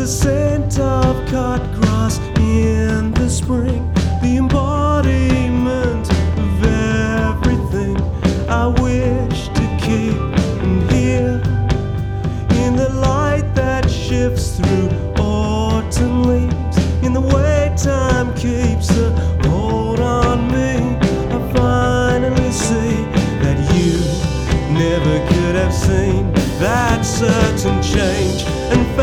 the scent of cut grass in the spring, the embodiment of everything I wish to keep and hear. In the light that shifts through autumn leaves, in the way time keeps a hold on me, I finally see that you never could have seen that certain change. And